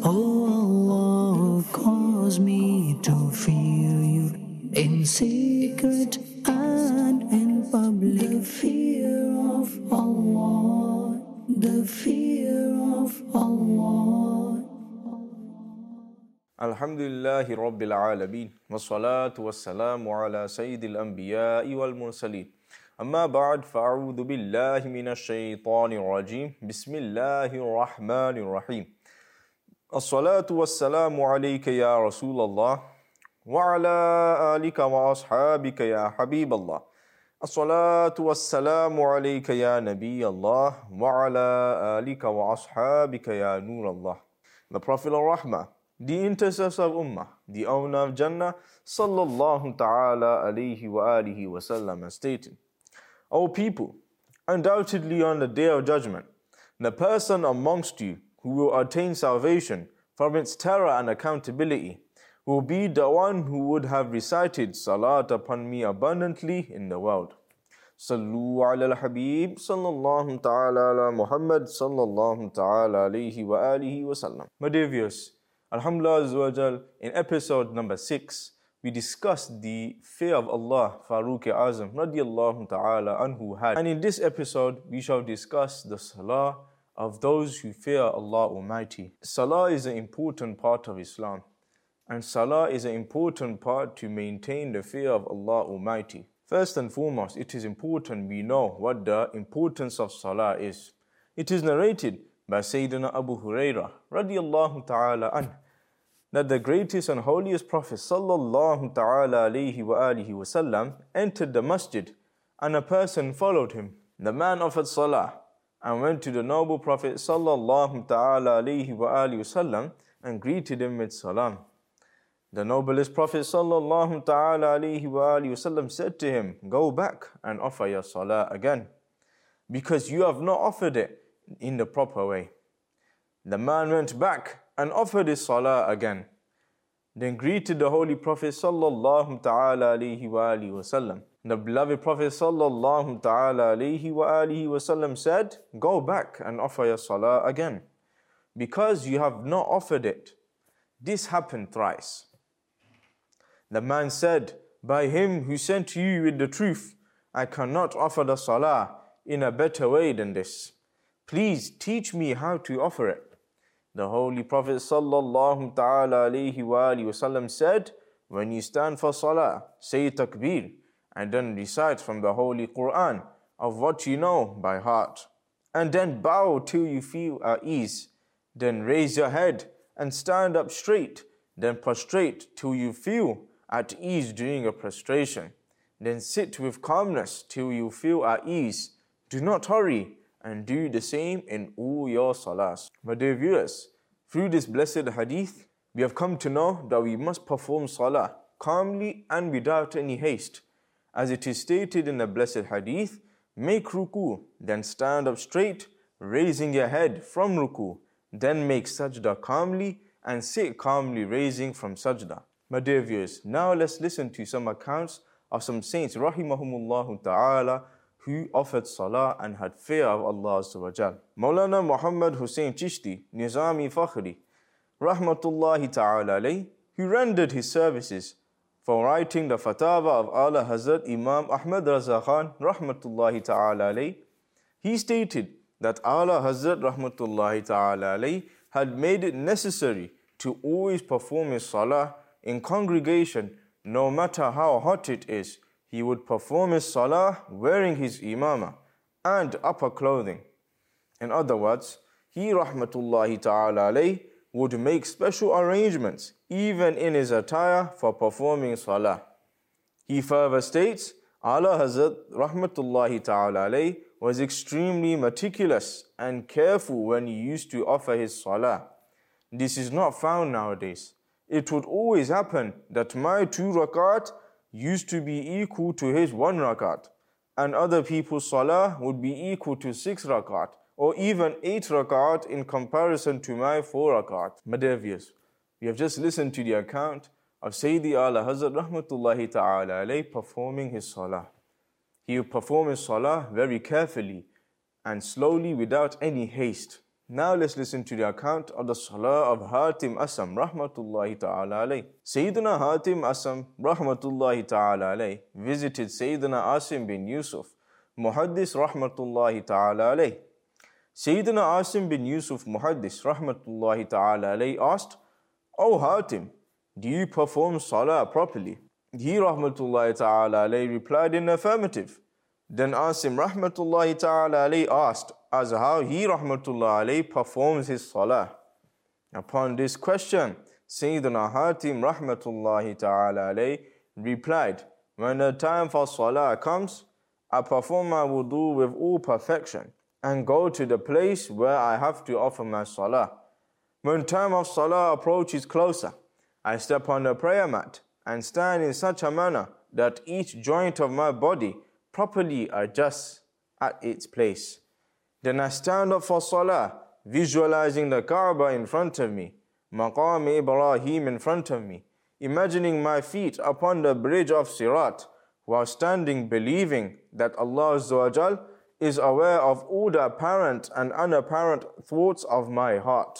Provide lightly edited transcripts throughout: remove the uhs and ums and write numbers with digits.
Oh Allah, cause me to fear you in secret and in public. The fear of Allah, the fear of Allah. Alhamdulillahi Rabbil Alameen, wassalatu wassalamu ala Sayyidil Anbiya'i wal Mursaleen. Amma ba'd, fa'a'udhu billahi minash shaytanir rajim. Bismillahir Rahmanir Rahim. As-salatu wassalamu alayka ya Rasulallah, wa ala alika wa ashabika ya Habiballah. As-salatu wassalamu alayka ya Nabiyallah, wa ala alika wa ashabika ya Nurallah. The Prophet al-Rahmah, the intercessor of Ummah, the owner of Jannah, sallallahu ta'ala alayhi wa alihi wa sallam, has stated, O people, undoubtedly on the day of judgment, the person amongst you who will attain salvation from its terror and accountability will be the one who would have recited salat upon me abundantly in the world. Sallu ala al-Habib sallallahu ta'ala ala Muhammad sallallahu ta'ala alayhi wa alihi wa sallam. My dear viewers, Alhamdulillah Azza wa Jal, in episode number 6, we discussed the fear of Allah Farooq-e-Azam radiyallahu ta'ala anhu had. And in this episode, we shall discuss the salah of those who fear Allah Almighty. Salah is an important part of Islam, and salah is an important part to maintain the fear of Allah Almighty. First and foremost, it is important we know what the importance of salah is. It is narrated by Sayyidina Abu Hurairah radiyallahu ta'ala anh, that the greatest and holiest Prophet sallallahu ta'ala alayhi wa alihi wa sallam entered the masjid, and a person followed him. The man offered salah and went to the noble Prophet sallallahu ta'ala alayhi wa alihi wa sallam and greeted him with salam. The noblest Prophet sallallahu ta'ala alayhi wa alihi wa sallam said to him, go back and offer your salah again, because you have not offered it in the proper way. The man went back and offered his salah again, then greeted the Holy Prophet sallallahu ta'ala alayhi wa alihi wa sallam. The beloved Prophet sallallahu ta'ala alayhi wa alihi wa sallam said, go back and offer your salah again, because you have not offered it. This happened thrice. The man said, by him who sent you with the truth, I cannot offer the salah in a better way than this. Please teach me how to offer it. The Holy Prophet sallallahu ta'ala alayhi wa alihi wa sallam said, when you stand for salah, say takbir, and then recite from the Holy Quran of what you know by heart. And then bow till you feel at ease. Then raise your head and stand up straight. Then prostrate till you feel at ease during a prostration. Then sit with calmness till you feel at ease. Do not hurry, and do the same in all your salahs. My dear viewers, through this blessed hadith, we have come to know that we must perform salah calmly and without any haste. As it is stated in the blessed hadith, make ruku, then stand up straight, raising your head from ruku, then make sajda calmly and sit calmly raising from sajda. My dear viewers, now let's listen to some accounts of some saints rahimahumullah ta'ala who offered salah and had fear of Allah Azza wa Jal. Maulana Muhammad Hussain Chishti, Nizami Fakhri, rahmatullahi ta'ala alayh, who rendered his services for writing the Fatawa of Ala Hazrat Imam Ahmad Raza Khan, rahmatullahi ta'ala alayh, he stated that Ala Hazrat rahmatullahi ta'ala alayh had made it necessary to always perform his salah in congregation, no matter how hot it is. He would perform his salah wearing his imamah and upper clothing. In other words, he rahmatullahi ta'ala alayh would make special arrangements even in his attire for performing salah. He further states, Ala Hazrat rahmatullahi ta'ala alayh was extremely meticulous and careful when he used to offer his salah. This is not found nowadays. It would always happen that my 2 rakat used to be equal to his 1 rakat, and other people's salah would be equal to 6 rakat, or even 8 rakat in comparison to my 4 rakat. My dear viewers, we have just listened to the account of Sayyidi Ala Hazrat rahmatullahi ta'ala alayh performing his salah. He would perform his salah very carefully and slowly without any haste. Now let's listen to the account of the Salah of Hatim Asam rahmatullahi ta'ala alayh. Sayyidina Hatim Asam rahmatullahi ta'ala alayh visited Sayyidina Asim bin Yusuf, Muhaddis rahmatullahi ta'ala alayh. Sayyidina Asim bin Yusuf Muhaddis rahmatullahi ta'ala alayh asked, "O Hatim, do you perform Salah properly?" He rahmatullahi ta'ala alayh replied in affirmative. Then Asim rahmatullahi ta'ala alayh asked as how he rahmatullahi alayh performs his salah. Upon this question, Sayyidina Hatim rahmatullahi ta'ala alayh replied, "When the time for salah comes, I perform my wudu with all perfection and go to the place where I have to offer my salah. When time of salah approaches closer, I step on the prayer mat and stand in such a manner that each joint of my body properly adjusts at its place. Then I stand up for salah, visualizing the Kaaba in front of me, Maqam Ibrahim in front of me, imagining my feet upon the bridge of Sirat, while standing believing that Allah Azza wa Jal is aware of all the apparent and unapparent thoughts of my heart.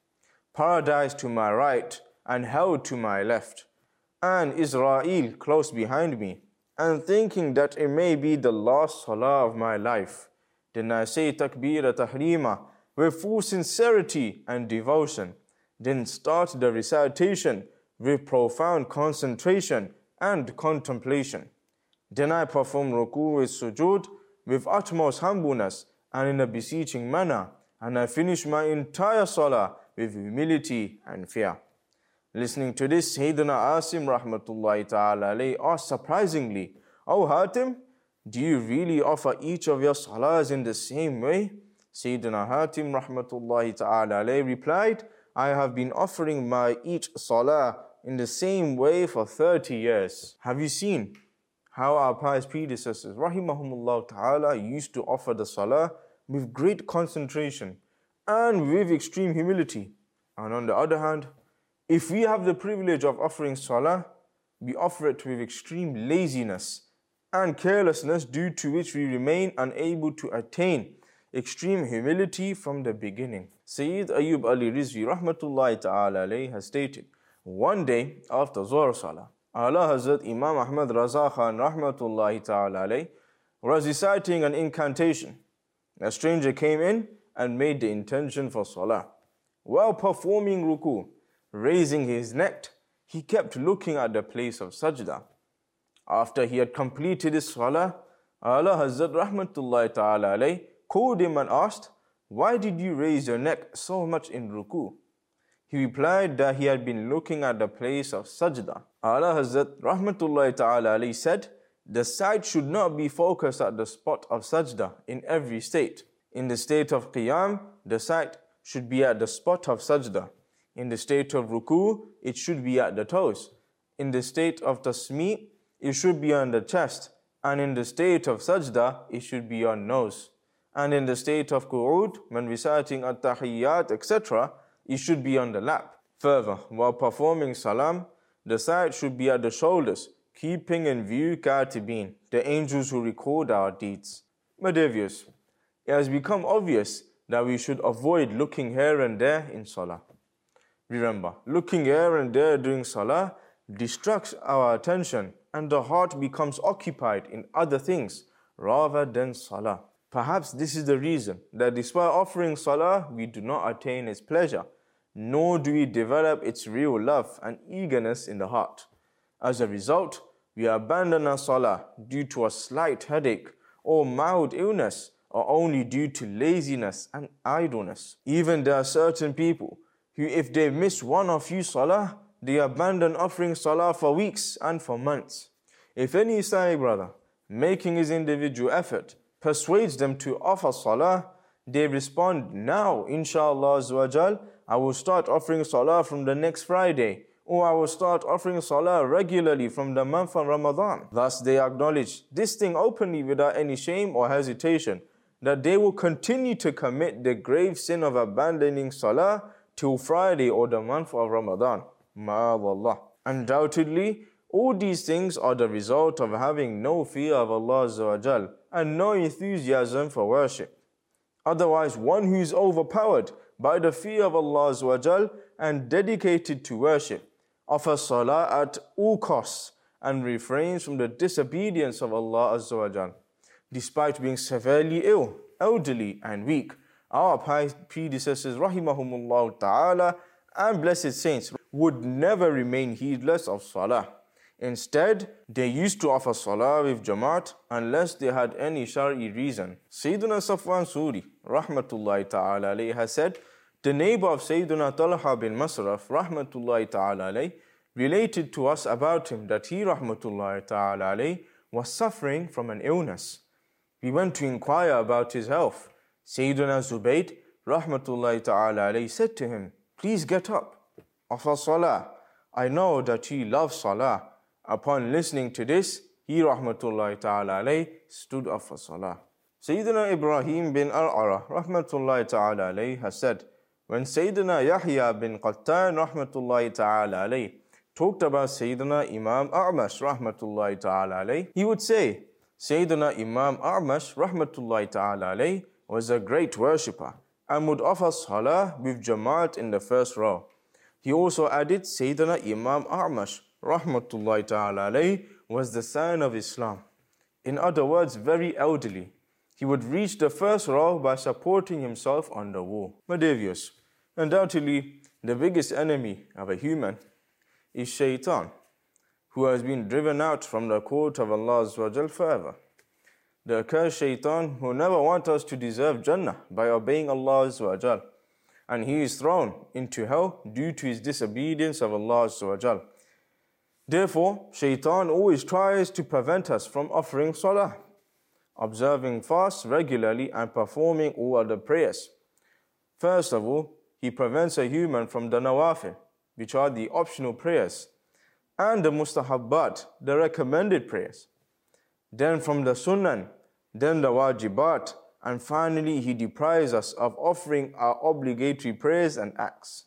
Paradise to my right and hell to my left, and Israel close behind me, and thinking that it may be the last salah of my life. Then I say takbir tahrima with full sincerity and devotion. Then start the recitation with profound concentration and contemplation. Then I perform ruku with sujood with utmost humbleness and in a beseeching manner, and I finish my entire salah with humility and fear." Listening to this, Sayyidina Asim rahmatullahi ta'ala alayh asked surprisingly, "O Hatim, do you really offer each of your salahs in the same way?" Sayyidina Hatim rahmatullahi ta'ala alayh replied, "I have been offering my each salah in the same way for 30 years. Have you seen how our pious predecessors, rahimahumullah ta'ala, used to offer the salah with great concentration and with extreme humility? And on the other hand, if we have the privilege of offering salah, we offer it with extreme laziness and carelessness, due to which we remain unable to attain extreme humility from the beginning." Sayyid Ayyub Ali Rizvi rahmatullahi ta'ala alayh has stated, one day after Zuhr Salah, Ala Hazrat Imam Ahmad Raza Khan rahmatullahi ta'ala alayh was reciting an incantation. A stranger came in and made the intention for Salah. While performing ruku, raising his neck, he kept looking at the place of sajda. After he had completed his salah, Ala Hazrat rahmatullahi ta'ala alayh called him and asked, "Why did you raise your neck so much in ruku?" He replied that he had been looking at the place of sajda. Ala Hazrat rahmatullahi ta'ala alayh said, "The sight should not be focused at the spot of sajda in every state. In the state of qiyam, the sight should be at the spot of sajda. In the state of ruku, it should be at the toes. In the state of tasmi', it should be on the chest. And in the state of sajda, it should be on nose. And in the state of qu'ud, when reciting at-tahiyyat, etc., it should be on the lap. Further, while performing salam, the sight should be at the shoulders, keeping in view katibin, the angels who record our deeds." My dear viewers, it has become obvious that we should avoid looking here and there in salah. Remember, looking here and there during salah distracts our attention and the heart becomes occupied in other things rather than salah. Perhaps this is the reason that despite offering salah, we do not attain its pleasure, nor do we develop its real love and eagerness in the heart. As a result, we abandon our salah due to a slight headache or mild illness, or only due to laziness and idleness. Even there are certain people who, if they miss one or few salah, they abandon offering salah for weeks and for months. If any Islamic brother, making his individual effort, persuades them to offer salah, they respond, "Now, inshallah azawajal, I will start offering salah from the next Friday, or I will start offering salah regularly from the month of Ramadan." Thus they acknowledge this thing openly without any shame or hesitation, that they will continue to commit the grave sin of abandoning salah till Friday or the month of Ramadan. Ma'adallah. Undoubtedly, all these things are the result of having no fear of Allah Azza wa Jal and no enthusiasm for worship. Otherwise, one who is overpowered by the fear of Allah Azza wa Jal and dedicated to worship, offers salah at all costs and refrains from the disobedience of Allah Azza wa Jal, despite being severely ill, elderly and weak. Our predecessors, rahimahumullah ta'ala, and blessed saints would never remain heedless of salah. Instead, they used to offer salah with jamaat unless they had any shari reason. Sayyiduna Safwan Suri, rahmatullahi ta'ala alayhi, has said, the neighbor of Sayyiduna Talha bin Masraf, rahmatullahi ta'ala alayhi, related to us about him that he, rahmatullahi ta'ala alayhi, was suffering from an illness. We went to inquire about his health. Sayyiduna Zubayd, rahmatullahi ta'ala alayhi, said to him, please get up, offer salah. I know that he loves salah. Upon listening to this, he, rahmatullahi ta'ala alayhi, stood up for salah. Sayyidina Ibrahim bin Ar'ara, rahmatullahi ta'ala alayhi, has said, when Sayyidina Yahya bin Qattan, rahmatullahi ta'ala alayhi, talked about Sayyidina Imam A'mash, rahmatullahi ta'ala alayhi, he would say, Sayyidina Imam A'mash, rahmatullahi ta'ala alayhi, was a great worshipper and would offer salah with jamaat in the first row. He also added, Sayyidina Imam A'mash, rahmatullahi ta'ala alayhi, was the sign of Islam. In other words, very elderly. He would reach the first row by supporting himself on the wall. My dear viewers, undoubtedly, the biggest enemy of a human is shaitan, who has been driven out from the court of Allah Azza wa Jal forever. The accursed shaitan who never wants us to deserve Jannah by obeying Allah Azza wa Jal, and he is thrown into hell due to his disobedience of Allah Azza wa Jal. Therefore, shaitan always tries to prevent us from offering salah, observing fasts regularly and performing all other prayers. First of all, he prevents a human from the nawafil, which are the optional prayers, and the mustahabbat, the recommended prayers. Then from the sunnah, then the wajibat, and finally he deprives us of offering our obligatory prayers and acts.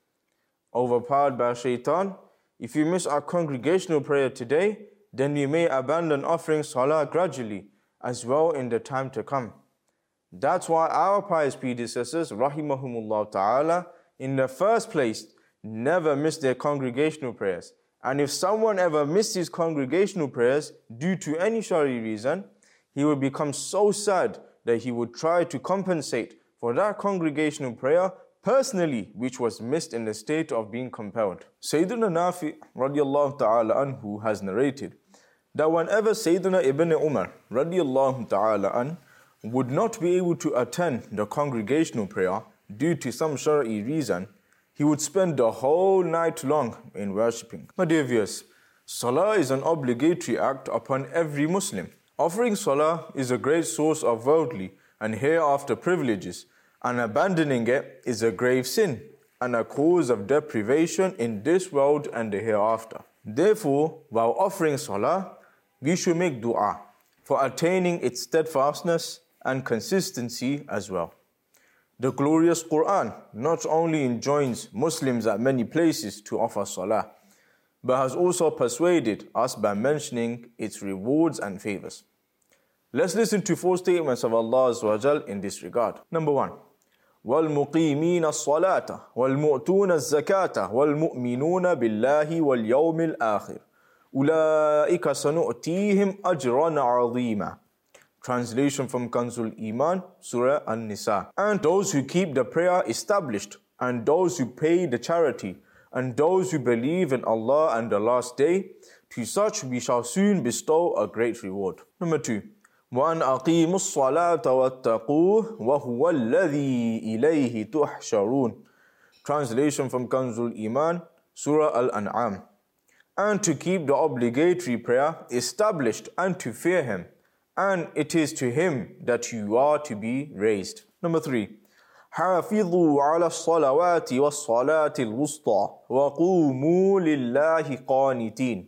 Overpowered by shaitan, if we miss our congregational prayer today, then we may abandon offering salah gradually as well in the time to come. That's why our pious predecessors, rahimahumullah ta'ala, in the first place, never missed their congregational prayers. And if someone ever missed his congregational prayers due to any shari reason, he would become so sad that he would try to compensate for that congregational prayer personally, which was missed in the state of being compelled. Sayyidina Nafi radiallahu ta'ala anhu has narrated that whenever Sayyidina Ibn Umar radiallahu ta'ala anhu would not be able to attend the congregational prayer due to some shari reason, he would spend the whole night long in worshipping. My dear viewers, salah is an obligatory act upon every Muslim. Offering salah is a great source of worldly and hereafter privileges, and abandoning it is a grave sin and a cause of deprivation in this world and the hereafter. Therefore, while offering salah, we should make dua for attaining its steadfastness and consistency as well. The glorious Quran not only enjoins Muslims at many places to offer salah, but has also persuaded us by mentioning its rewards and favors. Let's listen to 4 statements of Allah Azza wa Jal in this regard. Number 1. وَالْمُقِيمِينَ الصَّلَاةَ وَالْمُؤْتُونَ الزَّكَاةَ وَالْمُؤْمِنُونَ بِاللَّهِ وَالْيَوْمِ الْآخِرِ أُولَٰئِكَ سَنُؤْتِيهِمْ أَجْرًا عَظِيمًا. Translation from Kanzul Iman, Surah An-Nisa. And those who keep the prayer established, and those who pay the charity, and those who believe in Allah and the last day, to such we shall soon bestow a great reward. Number 2. وَأَنْ أَقِيمُوا الصَّلَاةَ وَاتَّقُوهُ وَهُوَ الَّذِي إِلَيْهِ تُحْشَرُونَ. Translation from Kanzul Iman, Surah Al-An'am. And to keep the obligatory prayer established and to fear Him, and it is to Him that you are to be raised. Number 3. حَافِظُوا عَلَى الصَّلَوَاتِ وَالصَّلَاةِ الْوُسْطَى وَقُومُوا لِلَّهِ قَانِتِينَ.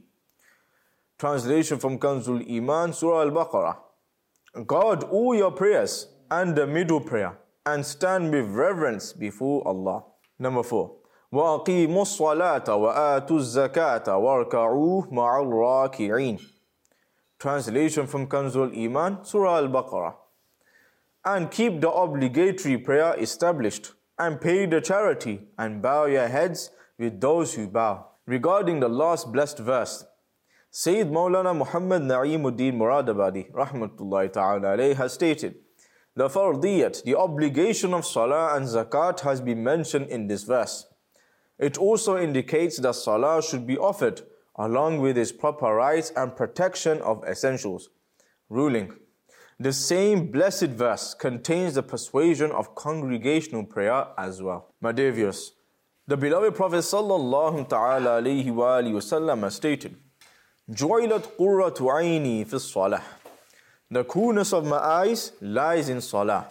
Translation from Kanzul Iman, Surah Al-Baqarah. Guard all your prayers and the middle prayer, and stand with reverence before Allah. Number 4. وَأَقِيمُوا الصَّلَاةَ وَآتُوا الزَّكَاةَ وَارْكَعُوا مَعَ الرَّاكِعِينَ. Translation from Kanzul Iman, Surah Al-Baqarah. and keep the obligatory prayer established, and pay the charity, and bow your heads with those who bow. Regarding the last blessed verse, Sayyid Maulana Muhammad Na'imuddin Muradabadi Rahmatullahi Ta'ala alayhi has stated, the fardiyat, the obligation of salah and zakat has been mentioned in this verse. It also indicates that salah should be offered along with its proper rights and protection of essentials. Ruling. The same blessed verse contains the persuasion of congregational prayer as well. My dear viewers, the beloved Prophet sallallahu ta'ala alayhi wa alihi wasallam has stated, جُعِلَتْ قُرَّةُ عَيْنِي فِي الصَّلَاةِ. The coolness of my eyes lies in salah.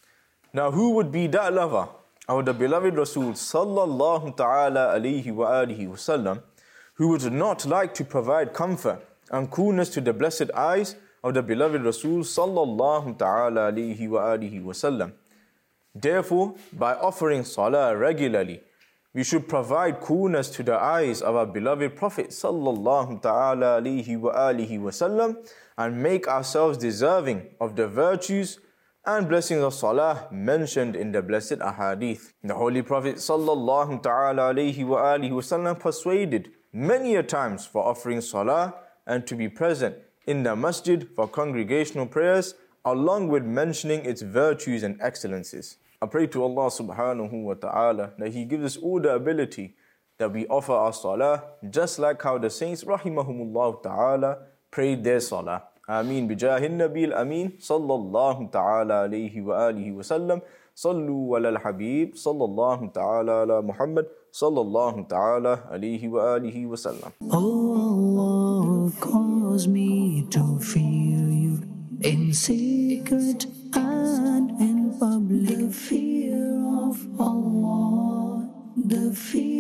Now who would be that lover of the beloved Rasul sallallahu ta'ala alayhi wa alihi wasallam who would not like to provide comfort and coolness to the blessed eyes of the beloved Rasul sallallahu ta'ala alayhi wa alihi wasallam? Therefore, by offering salah regularly, we should provide coolness to the eyes of our beloved Prophet sallallahu ta'ala alayhi wa alihi wasallam and make ourselves deserving of the virtues and blessings of salah mentioned in the blessed ahadith. The Holy Prophet sallallahu ta'ala alayhi wa alihi wasallam persuaded many a times for offering salah and to be present in the masjid for congregational prayers, along with mentioning its virtues and excellences. I pray to Allah subhanahu wa ta'ala that He gives us all the ability that we offer our salah, just like how the saints rahimahumullah ta'ala prayed their salah. Ameen bijahin nabil ameen sallallahu ta'ala alayhi wa alihi wa sallam. Sallu ala al-habib sallallahu ta'ala ala Muhammad sallallahu ta'ala alayhi wa alihi wa sallam. Oh Allah, cause me to fear you in secret and in public. The fear of Allah, the fear